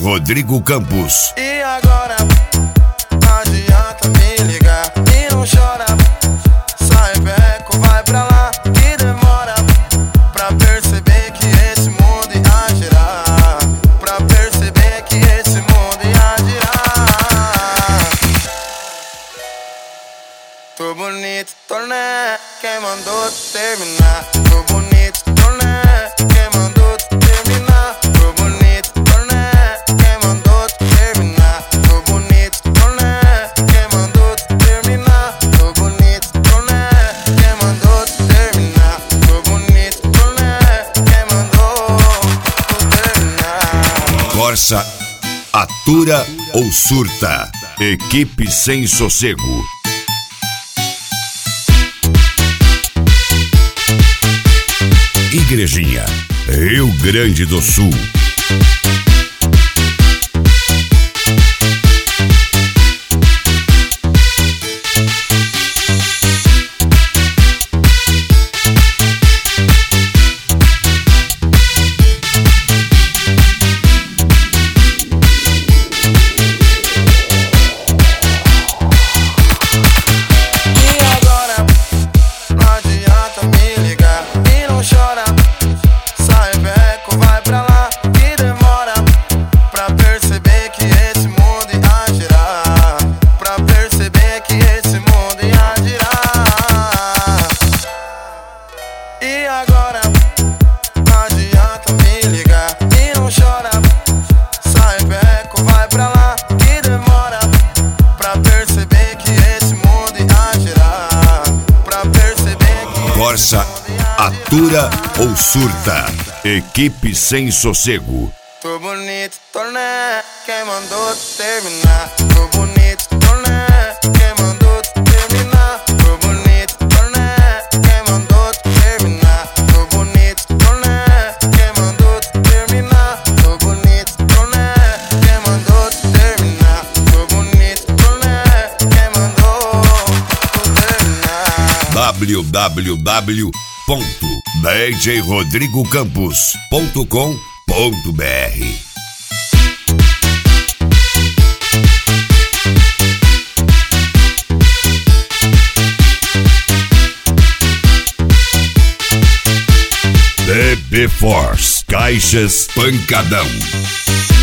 Rodrigo Campos. E agora, não adianta me ligar e não chora. Sai beco, vai pra lá que demora pra perceber que esse mundo ia girar. Pra perceber que esse mundo ia girar. Tô bonito, torné, quem mandou terminar? Tô bonito, torné, quem mandou terminar? Tô bonito, torné, quem mandou terminar? Tô bonito, torné, quem mandou terminar? Tô bonito, torné, quem mandou terminar? Tô bonito, torné, quem mandou terminar? Corsa, atura ou surta? Equipe Sem Sossego. Igrejinha, Rio Grande do Sul. E agora, não adianta me ligar e não chora. Sai beco, vai pra lá que demora pra perceber que esse mundo ia girar. Pra perceber que Corsa, atura ou surta? Equipe Sem Sossego. tô bonito, torné, quem mandou terminar? Tô bonito, torné, quem mandou terminar? Tô bonito, torné, quem mandou terminar? Tô bonito, torné, quem mandou terminar? Tô bonito, torné, quem mandou terminar? Tô bonito, torné, quem mandou terminar? www.djrodrigocampos.com.br. DB Force, caixas pancadão.